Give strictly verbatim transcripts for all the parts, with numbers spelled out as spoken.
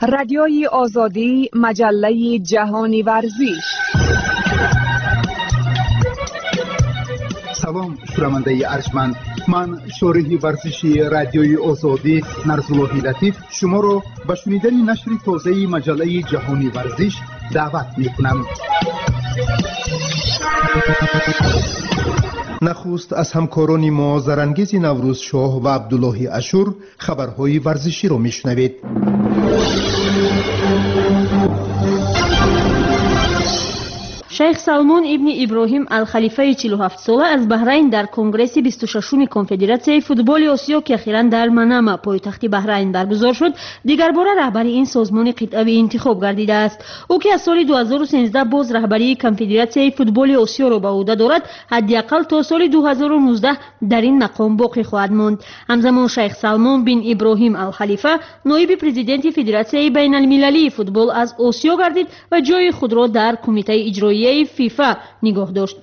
رادیوی آزادی، مجله جهانی ورزش. سلام شنونده ارجمند، من شارح ورزشی رادیوی آزادی نرسلوحی لطیف شما را به شنیدن نشر تازه مجله جهانی ورزش دعوت می‌کنم. نخست از همکاران ما زرانگیز نوروز شاه و عبدالله اشور خبرهای ورزشی را میشنوید. شیخ سلمان ابن ابراهیم الخلیفه چهل و هفت ساله از بحرین در کنگره بیست و ششم کنفدراسیون فوتبال آسیا که اخیراً در منامه پایتخت بحرین برگزار شد، دیگر بار رهبری این سازمان قطعی انتخاب گردیده است. او که از سال دو هزار و سیزده باز رهبری کنفدراسیون فوتبال آسیا را به عهده دارد، حداقل تا سال دو هزار و نوزده در این مقام باقی خواهد ماند. همزمان شیخ سلمان بن ابراهیم الخلیفه نایب پرزیدنت فدراسیون بین المللی فوتبال از آسیا گردید و جای خود را در کمیته اجرایی فیفا نگاه داشت.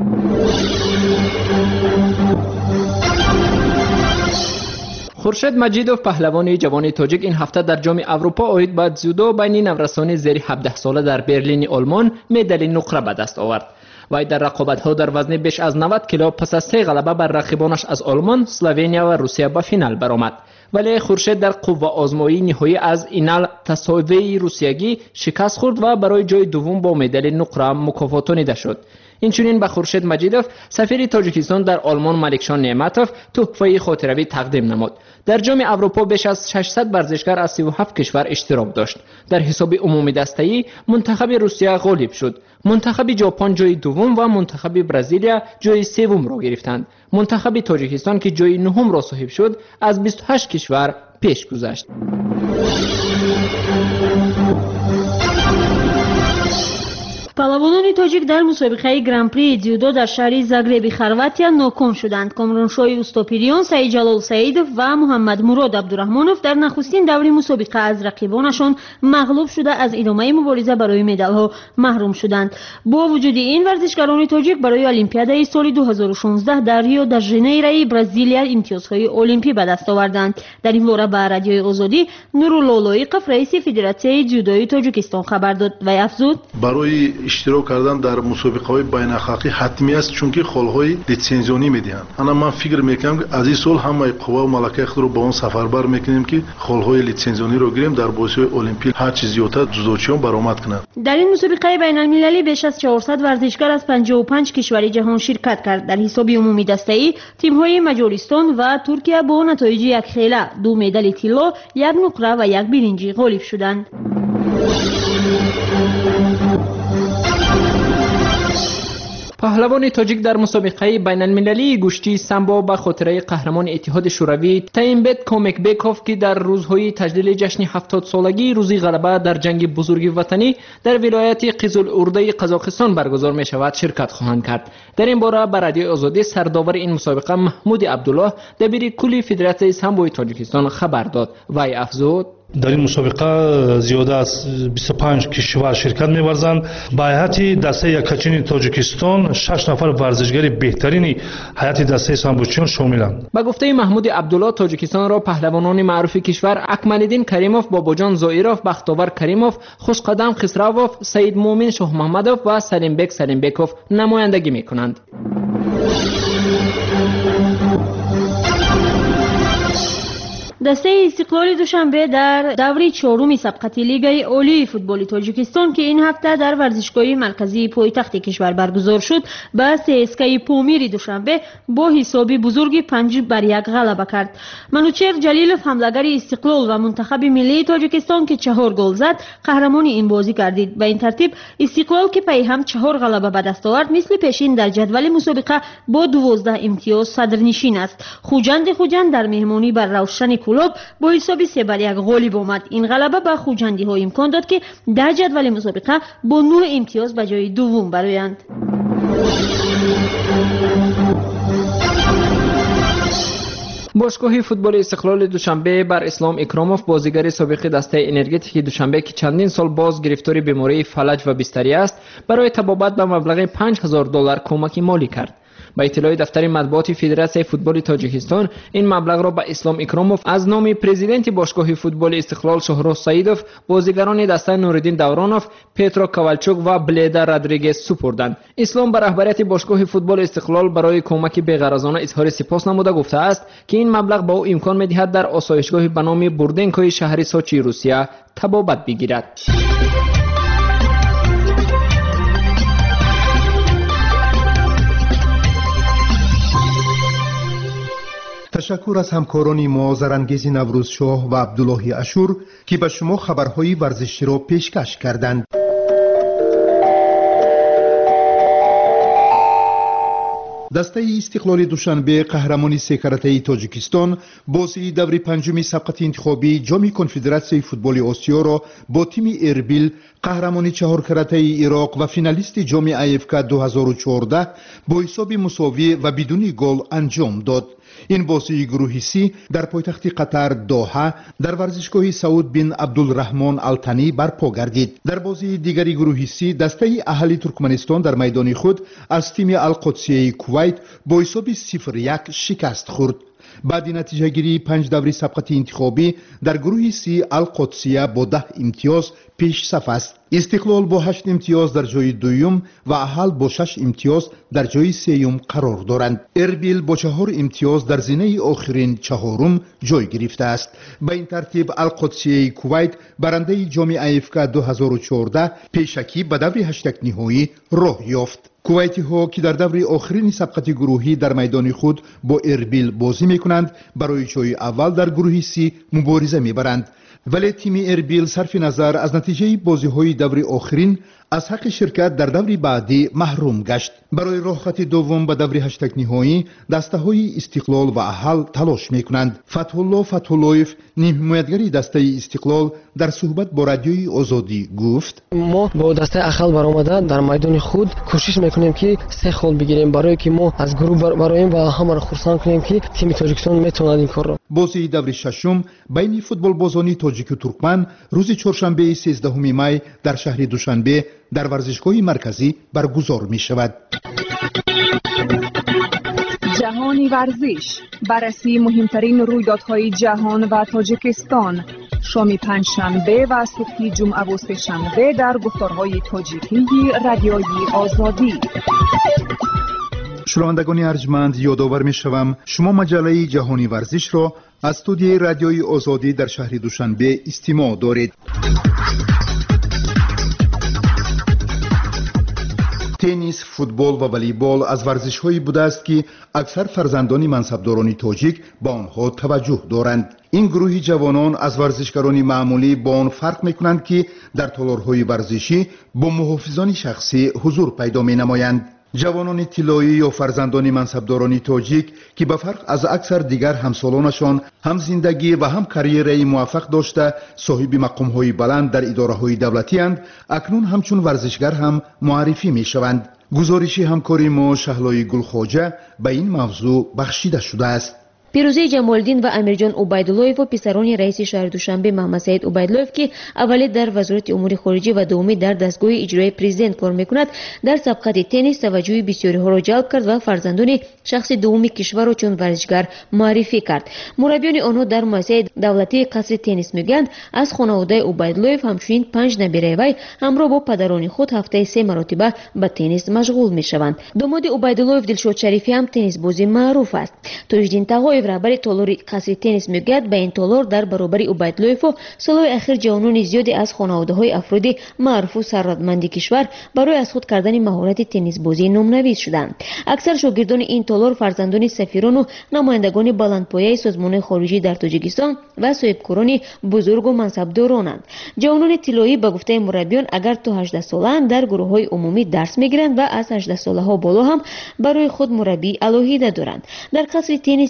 خورشید مجیدوف پهلوان جوان تاجیک این هفته در جام اروپا عاید به زودو بین نورسان زیر هفده ساله در برلین آلمان مدال نقره به دست آورد. وی در رقابت‌ها در وزن بیش از نود کیلو پس از سه غلبه بر رقیبانش از آلمان، اسلوونیا و روسیه به فینال برآمد. ولی خورشید در قوه آزمایی نهایی از اینال تساوی روسیگی شکست خورد و برای جای دوم با مدال نقره مکافاتانیده شد. اینچنین به خورشید مجیدوف سفیر تاجیکستان در آلمان ملکشان نعمتوف تحفه خاطروی تقدیم نمود. در جام اروپا بیش از ششصد ورزشکار از سی و هفت کشور اشتراک داشت. در حساب عمومی دسته‌ای منتخب روسیه غالب شد. منتخب ژاپن جای دوم و منتخب برزیلیا جای سوم را گرفتند. منتخب تاجیکستان که جای نهم را صاحب شد از بیست و هشت کشور پیش گذشت. پهلوانان تاجیک در مسابقه گران پری دیودو در شهر زاگرب خرواتیا ناکام شدند. کامرانشاه اوستاپیریون، سعید جلال سعیدوف و محمد مراد عبدالرحمانوف در نخستین دوره مسابقه از رقیبانشان مغلوب شده از ادامه مبارزه برای مدال‌ها محروم شدند. با وجود این ورزشکاران تاجیک برای المپیادای سال دو هزار و شانزده در ریو د ژانیرو برزیلیا امتیازهای المپی به دست آوردند. در این باره به رادیوی آزادی نورالله‌ایقف رئیس فدراسیون جودوی تاجیکستان خبر داد و افزود: برای اشتراک کردن در مسابقه‌های بین‌المللی حتمی است، چون که خالهای لیسانسیونی میدهند. انا من فکر میکنم که از این سال همه قوا و ملکه خود رو با اون سفربر میکنیم که خالهای لیسانسیونی رو گیریم در بازی‌های المپی هر چیز زیادتر جزوچیان برآمد کنند. در این مسابقه بین‌المللی بیش از چهارصد ورزشکار از پنجاه و پنج کشور جهان شرکت کرد. در حساب عمومی دسته‌ای تیم‌های مجارستان و ترکیه با نتایج یک خیله، دو مدال طلا، یک نقره و یک برنج غالب شدند. پهلوان تاجیک در مسابقه بین المللی گشتی سامبو به خاطره قهرمان اتحاد شوروی تایمبت کومکبکوف که در روزهای تجلیل جشن هفتاد سالگی روزی غلبه در جنگ بزرگ وطنی در ولایت قزل‌ارده قزاقستان برگزار می شود شرکت خواهند کرد. در این باره به رادیوی آزادی سرداور این مسابقه محمود عبدالله دبیر کلی فدراسیون سامبوی تاجیکستان خبر داد و افزود: در این مسابقه زیاده از بیست و پنج کشور شرکت می‌ورزند. به هیئت دسته یکچین تاجیکستان شش نفر ورزشگر بهترین هیئت دسته سامبوچیان شاملند. با گفته محمود عبدالله تاجیکستان را پهلوانان معروف کشور اکمل‌الدین کریموف، باباجان زائیروف، بختاور کریموف، خوشقدم خسرووف، سید مومن شاه محمدوف و سلیمبک سلیمبکوف نمایندگی می‌کنند. دسته استقلال دوشنبه در دوره چهارم سبقت لیگ عالی فوتبال تاجیکستان که این هفته در ورزشگاه مرکزی پایتخت کشور برگزار شد، به سی اس کی پامیر دوشنبه با حساب بزرگ پنج بر یک غلبه کرد. منوچهر جلیلوف حمله‌گر استقلال و منتخب ملی تاجیکستان که چهار گل زد قهرمان این بازی گردید. به این ترتیب استقلال که پی هم چهار غلبه به دست آورد مثل پیشین در جدول مسابقه با دوازده امتیاز صدرنشین است. خوجند خوجند در مهمانی بر روشن کلوب با حساب سه بر یک غالب آمد. این غلبه به خوجندی ها امکان داد که در جدول مسابقه با نه امتیاز به جای دوم برآیند. باشگاه فوتبال استقلال دوشنبه بر اسلام اکراموف بازیگر سابق دسته انرژتیک دوشنبه که چندین سال باز گرفتار بیماری فلج و بستری است برای طبابت به مبلغ پنج هزار دلار کمک مالی کرد. با اطلاع دفتر مطبوعات فدراسیون فوتبال تاجیکستان این مبلغ را به اسلام اکراموف از نام پرزیدنت باشگاه فوتبال استقلال شهرام سعیدوف بازیگران دسته نوردین دورانوف، پترو کوالچوک و بلیدا رودریگز سپردند. اسلام به رهبریت باشگاه فوتبال استقلال برای کمک بی‌غرضانه اظهار سپاس نموده گفته است که این مبلغ به او امکان می‌دهد در آسایشگاه به نام بوردنکوی شهر سوچی روسیه تبابت بگیرد. تشکر از همکاران ما زرانگیز نوروزشاه و عبدالله اشور که به شما خبرهای ورزشی را پیشکش کردند. دسته استقلال دوشنبه قهرمان سه کرته تاجیکستان بازی دور پنجم سبقت انتخابی جام کنفدراسیون فوتبال آسیا را با تیم اربیل قهرمان چهار کرته عراق و فینالیست جام ای اف دو هزار و چهارده با حساب مساوی و بدون گل انجام داد. این بازی گروهی سی در پایتخت قطر دوحه در ورزشگاه سعود بن عبدالرحمن التنی برپا گردید. در بازی دیگری گروهی سی دسته اهلی ترکمنستان در میدان خود از تیم القدسیه کویت با حساب صفر یک شکست خورد. بعد نتیجه گیری پنج دوره سبقت انتخابی در گروه سی القدسیه با ده امتیاز پیش صف است. استقلال با هشت امتیاز در جای دوم و اهل با شش امتیاز در جای سوم قرار دارند. اربیل با چهار امتیاز در زینه آخرین چهارم جای گرفته است. به این ترتیب القدسیه کویت برنده جام ای اف دو هزار و چهارده پیشکی به دور هشتگ نهایی راه یافت. کویتی ها که در دور آخرین سبقت گروهی در میدان خود با اربیل بازی میکنند برای جای اول در گروه سی مبارزه میبرند، ولی تیم اربیل صرف نظر از نتیجه بازی های دور آخرین از حق شرکت در دور بعدی محروم گشت. برای راه خط دوم به دور هشتگ نهایی دسته های استقلال و اهل تلاش میکنند. فتح الله فتح اللهیف نیم حمایتگری دسته استقلال در صحبت با رادیوی آزادی گفت: ما با دسته اهل برآمده در میدان خود کوشش میکنیم که سه خال بگیریم برای که ما از گروه برایم و همه را خرسند کنیم که تیم تاجیکستان میتواند این کار را. بازی دور ششم بین فوتبال بازان تاجیک و ترکمن روز چهارشنبه سیزدهم می در شهر دوشنبه در ورزشگاه مرکزی برگزار می شود. جهانی ورزش، بررسی مهمترین رویدادهای جهان و تاجیکستان، شام پنجشنبه و صبح جمعه و سه‌شنبه در گفتارهای تاجیکی رادیوی آزادی. شنوندگان ارجمند، یادآور می شوم شما مجله جهانی ورزش را از استودیوی رادیوی آزادی در شهر دوشنبه استماع دارید. تنیس، فوتبال و والیبال از ورزش‌هایی بوده است که اکثر فرزندان منصبداران تاجیک با آنها توجه دارند. این گروه جوانان از ورزشکاران معمولی با آن فرق می‌کنند که در تالارهای ورزشی با محافظان شخصی حضور پیدا می‌نمایند. جوانان طلایی یا فرزندان منصبداران تاجیک که به فرق از اکثر دیگر همسالانشان هم زندگی و هم کاریری موفق داشته صاحب مقام‌های بلند در اداره‌های دولتی اند، اکنون همچون ورزشگر هم معرفی می‌شوند. گزارش همکاری ما شهلای گلخواجه به این موضوع بخشیده شده است. پیروزی جمالدین و امیرجان عبیداللهیف و پسران رئیس شهر دوشنبه محمد سعید عبیداللهیف که اولی در وزارت امور خارجه و دومی در دستگاه اجرایی پرزیدنت کار میکند در سبقت تنیس توجه بسیاری ها را جلب کرد و فرزندان شخص دومی کشور را چون ورزشگر معرفی کرد. مربیان آنها در مؤسسه دولتی قصر تنیس میگویند از خانواده عبیداللهیف همچنین پنج نبیره وی همراه با پدران خود هفته سه مرتبه به تنیس مشغول میشوند. داماد عبیداللهیف دلشاد شریفی هم تنیس بازی معروف است. تاجدین طغاєв رهبر تالار قصر تنیس میگوید به این تالار در برابر عبیداللهیف و سالهای اخیر جوانان زیادی از خانواده‌های افراد معروف و ثروتمند کشور برای از خود کردن مهارت تنیس بازی نام‌نویس شدند. اکثر شاگردان این تالار فرزندان سفیران و نمایندگان بلندپایه سازمان خارجی در تاجیکستان و صاحبکاران بزرگ و منصبدارانند. جوانان طلایی به گفته مربیان اگر تا هجده ساله‌اند در گروه‌های عمومی درس می‌گیرند و از هجده ساله‌ها بالا هم برای خود مربی الهیده دارند. در قصر تنیس یک ساعت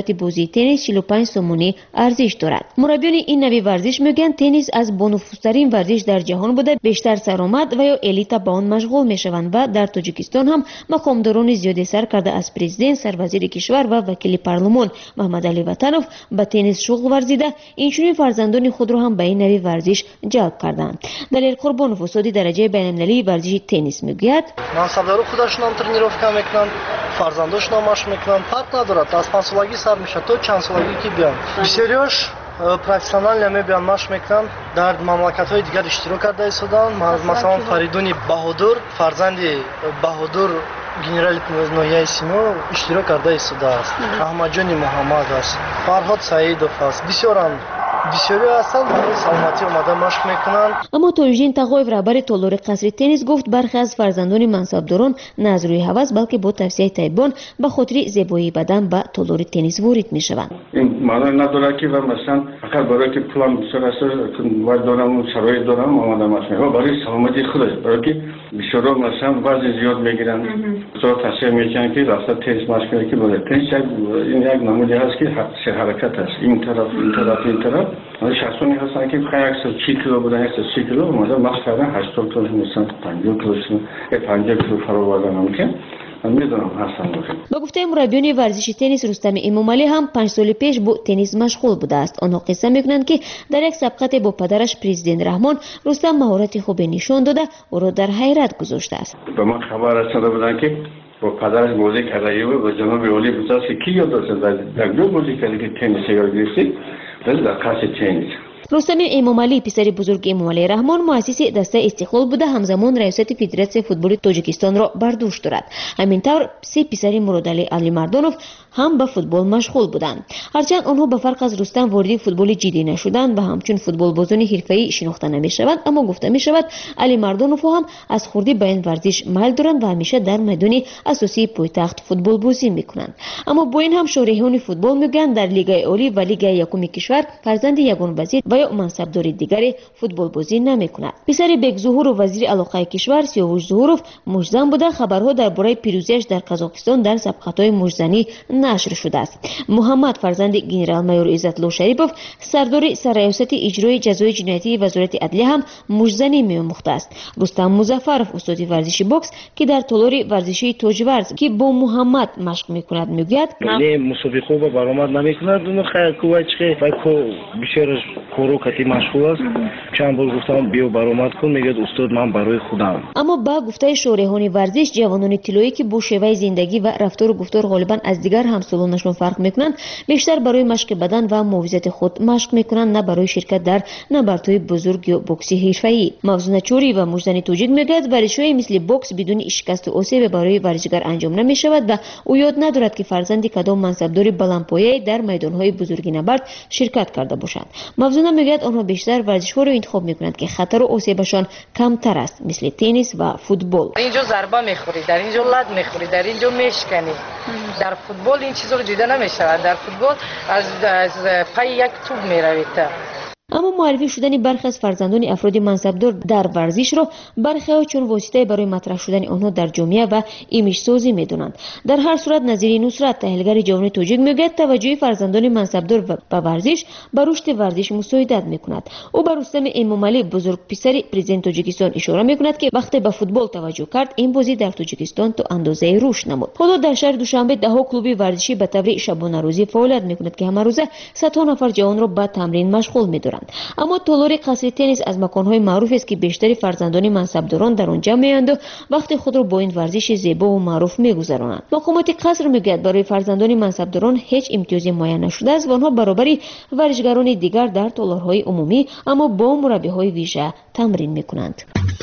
صورت بازی تنیس چهل و پنج سومونی ارزش دارد. مربیان این نوع ورزش میگن تنیس از بانفوذترین ورزش در جهان بوده، بیشتر سرآمد و یا الیت با آن مشغول میشوند و در تاجیکستان هم مقامداران زیادی سر کرده از پرزیدنت، سروزیر کشور و وکیل پارلمان محمد علی وطنов به تنیس شغل ورزیده، اینچنین فرزندان خود را هم به این نوع ورزش جلب کردند. دلیل قربانov استاد درجه بین‌المللی ورزش تنیس میگوید منصبدارو خودشون هم тренировка میکنن، فرزنداشون هم مشق میکنن، فرق ندارد از پنج سالگی سر میشه تا چند سالگی که بیان. بسیاریش профессионально میبیان مشق میکنن، در مملکت های دیگر اشتراک کرده ایستادن. مثلا فریدون بهادر فرزند بهادر گنرال نویای سیمو اشتراک کرده ایستاده است. احمد جان محمد است، فرهاد سعیدов است. بسیاران بسیاری هستند برای سلامتی اومده مشق میکنند. اما تویژین تقویف رهبر تالار قصر تنیس گفت برخی از فرزندان منصبداران نه از روی هوس بلکه با توصیه طیبان به خاطر زیبایی بدن به تالار تنیس وارد میشوند. این معنی نداره که مثلا فقط برای که پولم بسیار است و دارم شرایط دارم آماده مشق میکنم، برای سلامتی خودش، برای که بسیارا مثلا وزن زیاد میگیرن، بسیار توصیه میکنن که رفته تنیس مشق کنه که برای تنیس این یک نمودی هست که سه حرکت است، این طرف این طرف این طرف. شخصانی هستن که بخواهی اکثر سی کیلو بودن، اکثر سی کیلو اومده مخص کردن هشتاد کیلو مثلا پنجاه کیلو یا پنجاه کیلو فرا بردن ممکن. من میدونم هستن بخیر. با گفته مربیان ورزش تنیس رستم امامعلی هم پنج سال پیش با تنیس مشغول بوده است. آنها قصه میکنند که در یک سبقت با پدرش پرزیدنت رحمان رستم مهارت خوبی نشان داده او را در حیرت گذاشته است. به من خبر رسیده بودن که با پدرش بازی کرده و جناب عالی بود است که کی یاد داشت در دو بازی کرده که تنیس یاد گرفت در قصر تنیس. رستم امامعلی پسر بزرگ امامعلی رحمان مؤسس دسته استقلال بوده، همزمان ریاست فدراسیون فوتبال تاجیکستان را بر دوش دارد. همینطور سه پسر مرادعلی علیمردانov هم به فوتبال مشغول بودند. هرچند آنها به فرق از رستم وارد فوتبال جدی نشدند و همچون فوتبال بازان حرفه‌ای شناخته نمی‌شوند، اما گفته می‌شود علیمردانov هم از خردی به این ورزش میل دارند و همیشه در میدان اساسی پایتخت فوتبال بازی می‌کنند. اما با این هم شارحان فوتبال میگن در لیگ عالی و لیگ یکم کشور فرزند یگان وزیر و یا منصبدار دیگری فوتبال بازی نمی‌کند. پسر بیگ ظهور و وزیر علاقه کشور سیاوش ظهورov مجزم بوده. خبرها درباره پیروزیش در قزاقستان در سبقت‌های مجزنی نشر شده است. محمد فرزند گنرال مایور عزت‌الله شریفov سردار سرریاست اجرای جزای جنایتی وزارت عدلیه هم مجزنی می‌آموخته است. رستم مظفرov استاد ورزش بوکس که در تالار ورزشی تاجورز که با محمد مشق می‌کند میگوید نه مسابقه خوب برآمد نمی‌کند، اون خیلی کوچه و کو بیشتر کورو کتی مشغول است. چند بار گفتم بیا برآمد کن، میگه استاد من برای خودم. اما با گفته شارحان ورزش جوانان طلایی که با شیوه زندگی و رفتار و گفتار غالبا از دیگر همسالانشون فرق میکنند، بیشتر برای مشق بدن و محافظت خود مشق میکنند، نه برای شرکت در نبردهای بزرگ یا بوکسی حرفه‌ای. موضوع چوری و مجدنی توجیه میگوید ورزش‌های مثل بوکس بدون شکست و آسیب برای ورزشگر انجام نمیشود و او یاد ندارد که فرزند کدام منصبدار بلندپایه در میدان‌های بزرگ نبرد شرکت کرده باشند. موضوع میگوید آنها بیشتر ورزش‌ها را انتخاب میکنند که خطر و آسیبشان کمتر است، مثل تنیس و فوتبال. اینجا ضربه میخوری، در اینجا لد میخوری، در اینجا میشکنی. در فوتبال این چیزا رو دیده نمیشود. در فوتبال از از پای یک توپ میروید. اما معرفی شدن برخی از فرزندان افراد منصبدار در ورزش را برخی ها چون واسطه برای مطرح شدن آنها در جامعه و ایمیج سازی میدونند. در هر صورت نظری نصرت تحلیلگر جوان تاجیک میگوید توجه فرزندان منصبدار به ورزش به رشد ورزش مساعدت میکند. او بر رستم امامعلی بزرگ پسر پرزیدنت تاجیکستان اشاره میکند که وقتی به فوتبال توجه کرد این بازی در تاجیکستان تا اندازه رشد نمود. حالا در شهر دوشنبه ده ها کلوب ورزشی به طور شبانه روزی فعالیت میکند که همه روزه صدها نفر جوان را به تمرین مشغول میدارند. اما تالار قصر تنیس از مکان‌های معروف است که بیشتر فرزندان منصبداران در آنجا می‌آیند و وقت خود را با این ورزش زیبا و معروف می‌گذرانند. مقامات قصر می‌گوید برای فرزندان منصبداران هیچ امتیازی معین نشده است و آنها برابری ورزشگران دیگر در تالارهای عمومی اما با مربی‌های ویژه تمرین می‌کنند.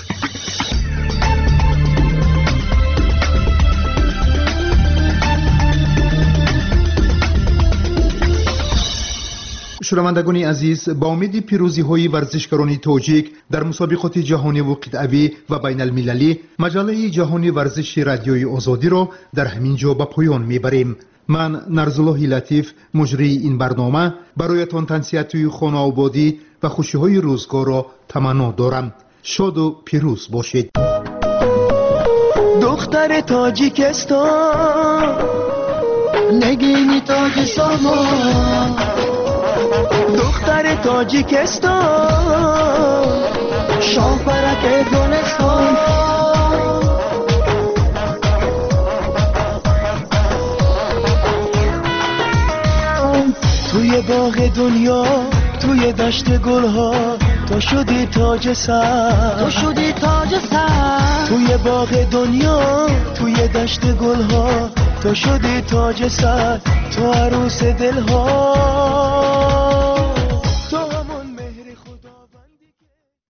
شنوندگان عزیز، با امید پیروزی های ورزشکاران تاجیک در مسابقات جهانی و قطعی و بین المللی، مجله جهانی ورزش رادیوی آزادی را در همین جا به پایان میبریم. من نرزالله لطیف مجری این برنامه برایتان تنصیحات خانه آبادی و خوشی های روزگار را تمنا دارم. شاد و پیروز باشید. دختر تاجیکستان نگینی تاج سرما دختر تاجیکستان شاه برک گلستان توی باغ دنیا توی دشت گلها تو شدی تاج سر تو شدی تاج سر توی باغ دنیا توی دشت گلها تو شدی تاج سر تو عروس دلها